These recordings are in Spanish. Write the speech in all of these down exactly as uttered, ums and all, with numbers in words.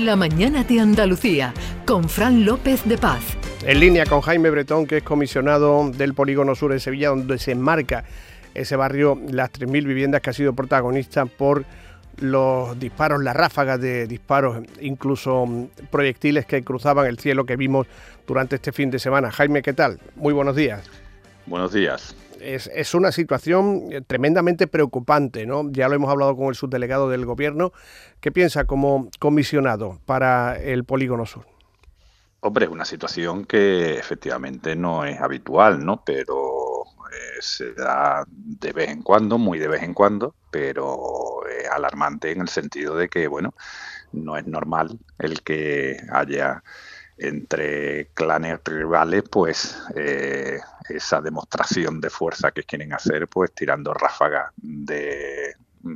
La mañana de Andalucía, con Fran López de Paz. En línea con Jaime Bretón, que es comisionado del Polígono Sur de Sevilla, donde se enmarca ese barrio, las tres mil viviendas que ha sido protagonista por los disparos, las ráfagas de disparos, incluso proyectiles que cruzaban el cielo que vimos durante este fin de semana. Jaime, ¿qué tal? Muy buenos días. Buenos días. Es, es una situación tremendamente preocupante, ¿no? Ya lo hemos hablado con el subdelegado del Gobierno. ¿Qué piensa como comisionado para el Polígono Sur? Hombre, es una situación que efectivamente no es habitual, ¿no? Pero eh, se da de vez en cuando, muy de vez en cuando, pero es alarmante en el sentido de que, bueno, no es normal el que haya entre clanes rivales, pues eh, esa demostración de fuerza que quieren hacer, pues tirando ráfagas de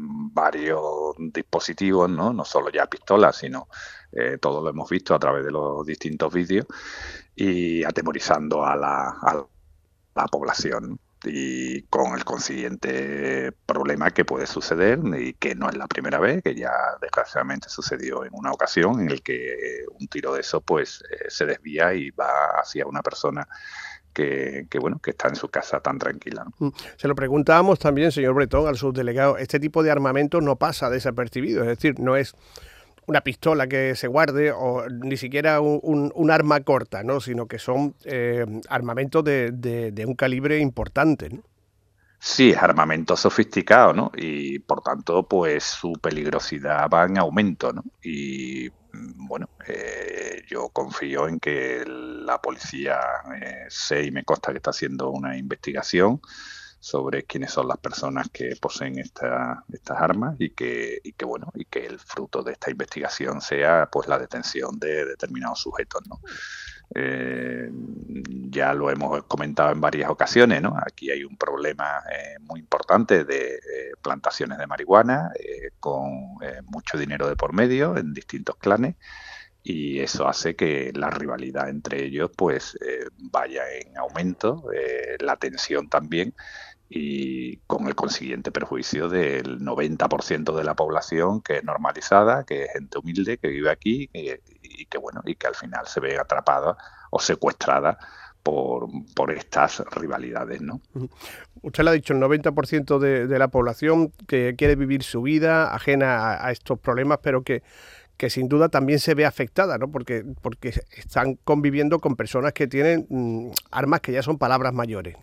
varios dispositivos, ¿no? No solo ya pistolas, sino eh, todo lo hemos visto a través de los distintos vídeos y atemorizando a la, a la población y con el consiguiente problema que puede suceder y que no es la primera vez, que ya desgraciadamente sucedió en una ocasión en el que un tiro de eso pues eh, se desvía y va hacia una persona Que, que bueno, que está en su casa tan tranquila, ¿no? Se lo preguntábamos también, señor Bretón, al subdelegado, este tipo de armamento no pasa desapercibido, es decir, no es una pistola que se guarde o ni siquiera un, un, un arma corta, ¿no? Sino que son eh, armamentos de, de, de un calibre importante, ¿no? Sí, es armamento sofisticado, ¿no? Y por tanto, pues su peligrosidad va en aumento, ¿no? Y bueno, eh, yo confío en que la policía, eh, sé y me consta que está haciendo una investigación sobre quiénes son las personas que poseen esta, estas armas y que, y que bueno, y que el fruto de esta investigación sea pues la detención de determinados sujetos, ¿no? Eh, ya lo hemos comentado en varias ocasiones, ¿no? Aquí hay un problema eh, muy importante de eh, plantaciones de marihuana eh, con eh, mucho dinero de por medio en distintos clanes y eso hace que la rivalidad entre ellos pues eh, vaya en aumento, eh, la tensión también y con el consiguiente perjuicio del noventa por ciento de la población que es normalizada, que es gente humilde, que vive aquí y, y que bueno, y que al final se ve atrapada o secuestrada por, por estas rivalidades, ¿no? Usted lo ha dicho, el noventa por ciento de, de la población que quiere vivir su vida ajena a, a estos problemas, pero que que sin duda también se ve afectada, ¿no? Porque, porque están conviviendo con personas que tienen mmm, armas que ya son palabras mayores.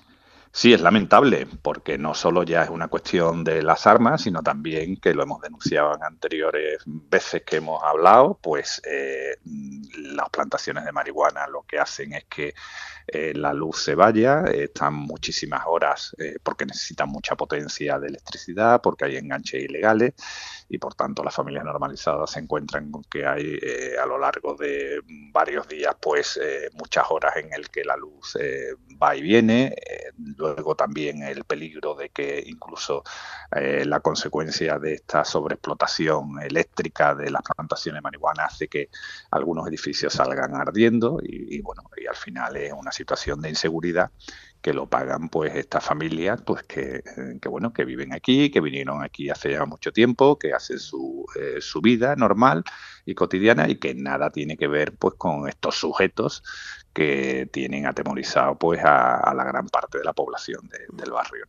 Sí, es lamentable, porque no solo ya es una cuestión de las armas, sino también, que lo hemos denunciado en anteriores veces que hemos hablado, pues eh, las plantaciones de marihuana lo que hacen es que eh, la luz se vaya, eh, están muchísimas horas eh, porque necesitan mucha potencia de electricidad, porque hay enganches ilegales y por tanto las familias normalizadas se encuentran con que hay eh, a lo largo de varios días pues eh, muchas horas en el que la luz eh, va y viene, eh, luego también el peligro de que incluso eh, la consecuencia de esta sobreexplotación eléctrica de las plantaciones de marihuana hace que algunos edificios salgan ardiendo y, y bueno, y al final es una situación de inseguridad que lo pagan pues estas familias pues que, que bueno que viven aquí, que vinieron aquí hace ya mucho tiempo, que hacen su, eh, su vida normal y cotidiana y que nada tiene que ver pues con estos sujetos que tienen atemorizado pues a, a la gran parte de la población de, del barrio.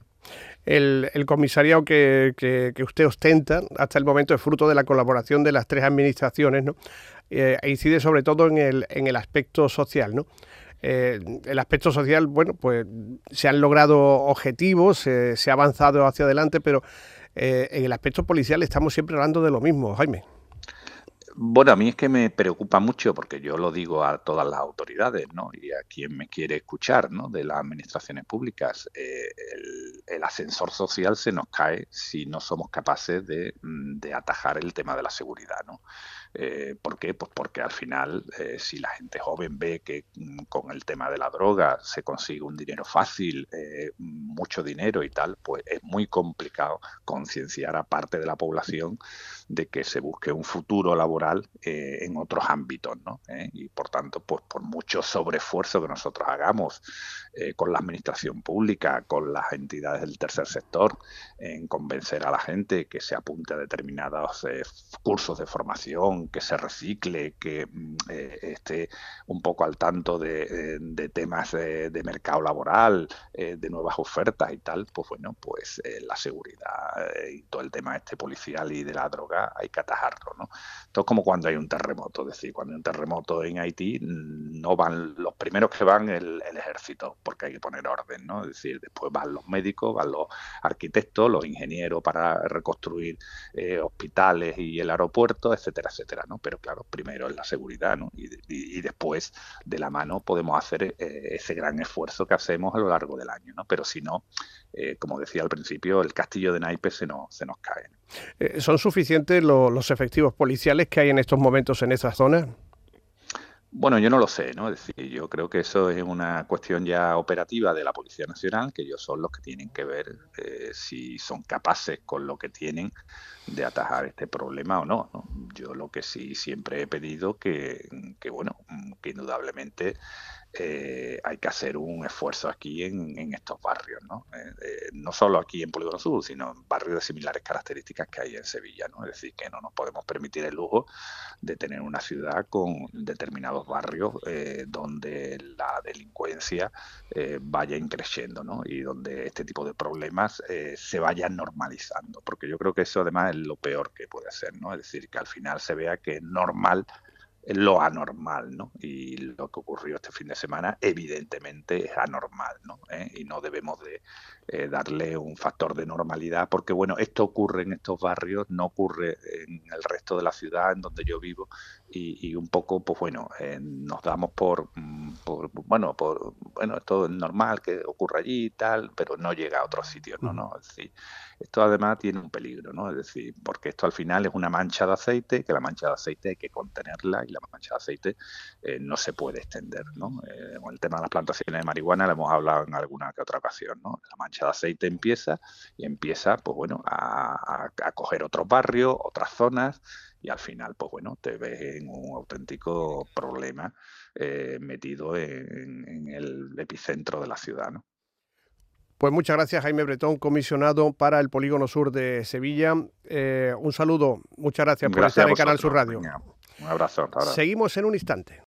El, el comisariado que, que, que usted ostenta hasta el momento es fruto de la colaboración de las tres administraciones, ¿no? Eh, e incide sobre todo en el, en el aspecto social, ¿no? Eh, el aspecto social, bueno, pues se han logrado objetivos, eh, se ha avanzado hacia adelante, pero eh, en el aspecto policial estamos siempre hablando de lo mismo, Jaime. Bueno, a mí es que me preocupa mucho porque yo lo digo a todas las autoridades, ¿no? Y a quien me quiere escuchar, ¿no? De las administraciones públicas. Eh, el, el ascensor social se nos cae si no somos capaces de, de atajar el tema de la seguridad, ¿no? Eh, ¿Por qué? Pues porque al final, eh, si la gente joven ve que mm, con el tema de la droga se consigue un dinero fácil, eh, mucho dinero y tal, pues es muy complicado concienciar a parte de la población de que se busque un futuro laboral eh, en otros ámbitos, ¿no? ¿Eh? Y por tanto, pues por mucho sobreesfuerzo que nosotros hagamos eh, con la administración pública, con las entidades del tercer sector, en convencer a la gente que se apunte a determinados eh, cursos de formación, que se recicle, que eh, esté un poco al tanto de, de temas de, de mercado laboral, eh, de nuevas ofertas y tal, pues bueno, pues eh, la seguridad eh, y todo el tema este policial y de la droga hay que atajarlo, ¿no? Esto es como cuando hay un terremoto, es decir, cuando hay un terremoto en Haití no van los primeros que van el, el ejército, porque hay que poner orden, ¿no? Es decir, después van los médicos, van los arquitectos, los ingenieros para reconstruir eh, hospitales y el aeropuerto, etcétera, etcétera, ¿no? Pero claro, primero es la seguridad, ¿no? Y, y, y después de la mano podemos hacer eh, ese gran esfuerzo que hacemos a lo largo del año, ¿no? Pero si no, eh, como decía al principio, el castillo de naipes se nos, se nos cae, ¿no? Eh, ¿Son suficientes lo, los efectivos policiales que hay en estos momentos en esa zona? Bueno, yo no lo sé, ¿no? Es decir, yo creo que eso es una cuestión ya operativa de la Policía Nacional, que ellos son los que tienen que ver eh, si son capaces con lo que tienen de atajar este problema o no, ¿no? Yo lo que sí siempre he pedido que, que bueno, que indudablemente eh, hay que hacer un esfuerzo aquí en, en estos barrios, ¿no? Eh, eh, no solo aquí en Polígono Sur, sino en barrios de similares características que hay en Sevilla, ¿no? Es decir, que no nos podemos permitir el lujo de tener una ciudad con determinados barrios eh, donde la delincuencia eh, vaya increciendo, ¿no? Y donde este tipo de problemas eh, se vayan normalizando, porque yo creo que eso además es lo peor que puede ser, ¿no? Es decir, que al final se vea que es normal lo anormal, ¿no? Y lo que ocurrió este fin de semana evidentemente es anormal, ¿no? ¿Eh? Y no debemos de eh, darle un factor de normalidad porque, bueno, esto ocurre en estos barrios, no ocurre en el resto de la ciudad en donde yo vivo y, y un poco, pues bueno, eh, nos damos por, por, bueno, por, bueno, esto es normal que ocurra allí y tal, pero no llega a otros sitios, ¿no? ¿no? Es decir, esto además tiene un peligro, ¿no? Es decir, porque esto al final es una mancha de aceite, que la mancha de aceite hay que contenerla y la mancha de aceite eh, no se puede extender, ¿no? Eh, con el tema de las plantaciones de marihuana lo hemos hablado en alguna que otra ocasión, ¿no? La mancha de aceite empieza y empieza, pues bueno, a, a, a coger otros barrios, otras zonas y al final, pues bueno, te ves en un auténtico problema eh, metido en, en el epicentro de la ciudad, ¿no? Pues muchas gracias, Jaime Bretón, comisionado para el Polígono Sur de Sevilla. Eh, un saludo, muchas gracias, gracias por estar en Canal Sur Radio. Venga, un abrazo. Hasta ahora. Seguimos en un instante.